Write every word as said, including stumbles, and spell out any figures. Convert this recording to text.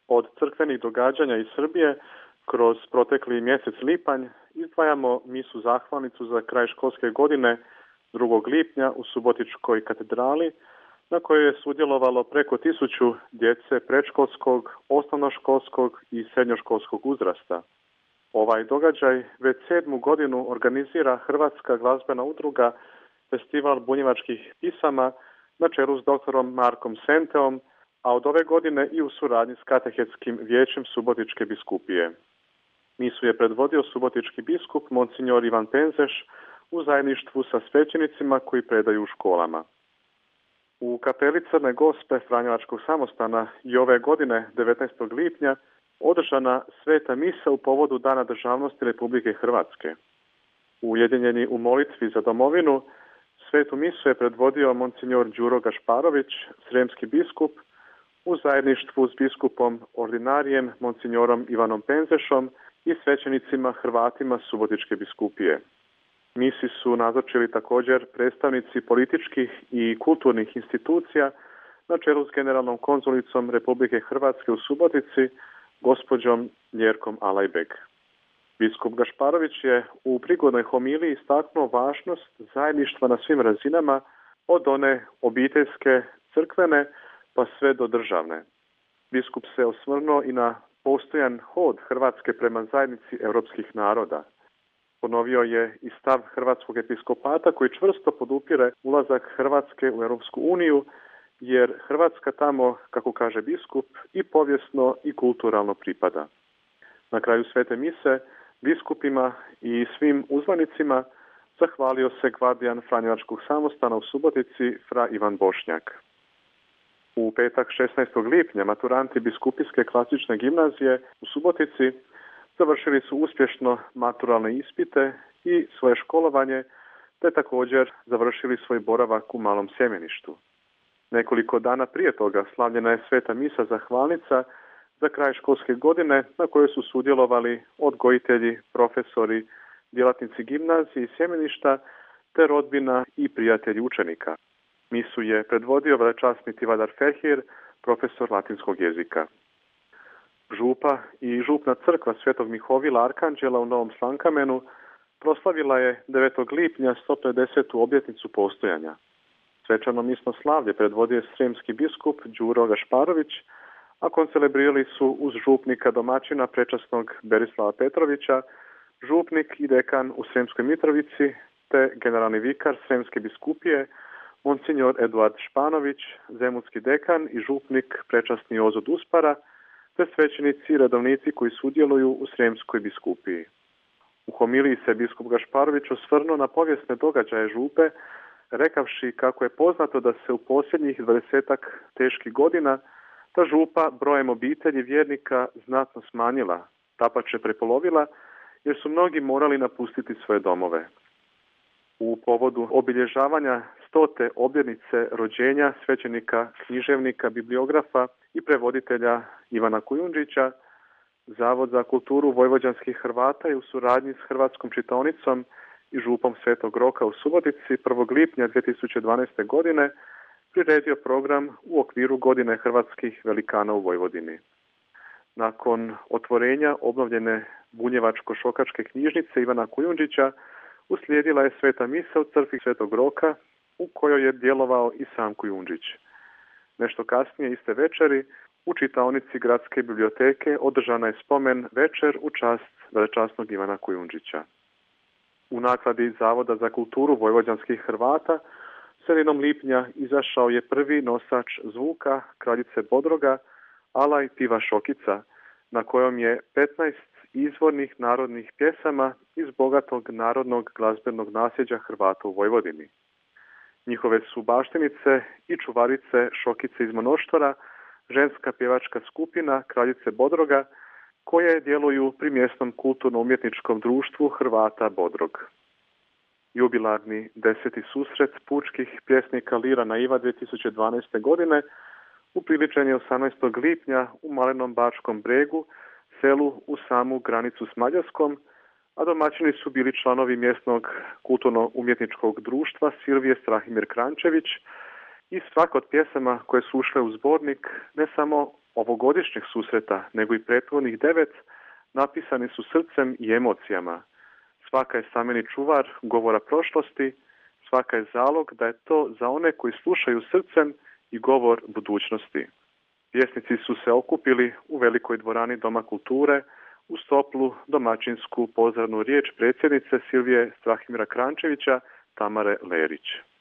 Od crkvenih događanja iz Srbije kroz protekli mjesec lipanj izdvajamo misu zahvalnicu za kraj školske godine drugog lipnja u Subotičkoj katedrali, na kojoj je sudjelovalo preko tisuću djece predškolskog, osnovnoškolskog i srednjoškolskog uzrasta. Ovaj događaj već sedmu godinu organizira Hrvatska glazbena udruga Festival bunjevačkih pisama na čelu s doktorom Markom Senteom, a od ove godine i u suradnji s Katehetskim vijećem Subotičke biskupije. Misu je predvodio subotički biskup Monsignor Ivan Penzeš u zajedništvu sa svećenicima koji predaju u školama. U kapeli Crne Gospe Franjevačkog samostana i ove godine, devetnaestog lipnja, održana sveta misa u povodu Dana državnosti Republike Hrvatske. Ujedinjeni u molitvi za domovinu, svetu misu je predvodio Monsignor Đuro Gašparović, sremski biskup, u zajedništvu s biskupom ordinarijem Monsignorom Ivanom Penzešom i svećenicima Hrvatima Subotičke biskupije. Misi su nazočili također predstavnici političkih i kulturnih institucija na čelu s generalnom konzulicom Republike Hrvatske u Subotici, gospođom Ljerkom Alajbeg. Biskup Gašparović je u prigodnoj homiliji istaknuo važnost zajedništva na svim razinama, od one obiteljske, crkvene, pa sve do državne. Biskup se osvrnuo i na postojan hod Hrvatske prema zajednici europskih naroda. Ponovio je i stav Hrvatskog episkopata koji čvrsto podupire ulazak Hrvatske u Europsku uniju, jer Hrvatska tamo, kako kaže biskup, i povijesno i kulturalno pripada. Na kraju svete mise biskupima i svim uzvanicima zahvalio se gvardijan Franjevačkog samostana u Subotici fra Ivan Bošnjak. U petak šesnaestog lipnja maturanti Biskupijske klasične gimnazije u Subotici završili su uspješno maturalne ispite i svoje školovanje, te također završili svoj boravak u Malom Sjemeništu. Nekoliko dana prije toga slavljena je sveta misa zahvalnica za kraj školske godine na kojoj su sudjelovali odgojitelji, profesori, djelatnici gimnazije i Sjemeništa, te rodbina i prijatelji učenika. Misu je predvodio velečasni Tivadar Fehir, profesor latinskog jezika. Župa i župna crkva Svetog Mihovila Arkanđela u Novom Slankamenu proslavila je devetog lipnja sto pedesetu obljetnicu postojanja. Svečano misno slavlje predvodio sremski biskup Đuro Gašparović, a koncelebrirali su uz župnika domaćina prečasnog Berislava Petrovića, župnik i dekan u Sremskoj Mitrovici, te generalni vikar Sremske biskupije Monsignor Eduard Španović, zemunski dekan i župnik prečasni Jozo Duspara, te svećenici i redovnici koji sudjeluju u Sremskoj biskupiji. U homiliji se biskup Gašparović osvrnuo na povijesne događaje župe, rekavši kako je poznato da se u posljednjih dvadesetak teških godina ta župa brojem obitelji vjernika znatno smanjila, dapače prepolovila, jer su mnogi morali napustiti svoje domove. U povodu obilježavanja stote obljetnice rođenja svećenika, književnika, bibliografa i prevoditelja Ivana Kujundžića, Zavod za kulturu vojvođanskih Hrvata je u suradnji s Hrvatskom čitaonicom i župom Svetog Roka u Subotici prvog lipnja dvije tisuće dvanaeste. godine priredio program u okviru godine hrvatskih velikana u Vojvodini. Nakon otvorenja obnovljene bunjevačko-šokačke knjižnice Ivana Kujundžića uslijedila je sveta misa u crkvi Svetog Roka u kojoj je djelovao i sam Kujundžić. Nešto kasnije iste večeri u čitaonici Gradske biblioteke održana je spomen večer u čast velečasnog Ivana Kujundžića. U nakladi Zavoda za kulturu vojvođanskih Hrvata sredinom lipnja izašao je prvi nosač zvuka Kraljice Bodroga, Alaj Piva Šokica, na kojom je petnaest izvornih narodnih pjesama iz bogatog narodnog glazbenog nasljeđa Hrvata u Vojvodini. Njihove su baštinice i čuvarice Šokice iz Monoštora, ženska pjevačka skupina Kraljice Bodroga, koje djeluju pri mjesnom kulturno-umjetničkom društvu Hrvata Bodrog. Jubilarni deseti susret pučkih pjesnika Lira na Iva dvije tisuće dvanaeste. godine upriličen je osamnaestog lipnja u Malenom Bačkom Bregu, selu u samu granicu s Mađarskom, a domaćini su bili članovi mjesnog kulturno-umjetničkog društva Silvije Strahimir Krančević i svaka od pjesama koje su ušle u zbornik ne samo ovogodišnjeg susreta, nego i prethodnih devet, napisani su srcem i emocijama. Svaka je stameni čuvar govora prošlosti, svaka je zalog da je to za one koji slušaju srcem i govor budućnosti. Pjesnici su se okupili u velikoj dvorani Doma kulture uz toplu domaćinsku pozdravnu riječ predsjednice Silvije Strahimira Krančevića, Tamare Lerić.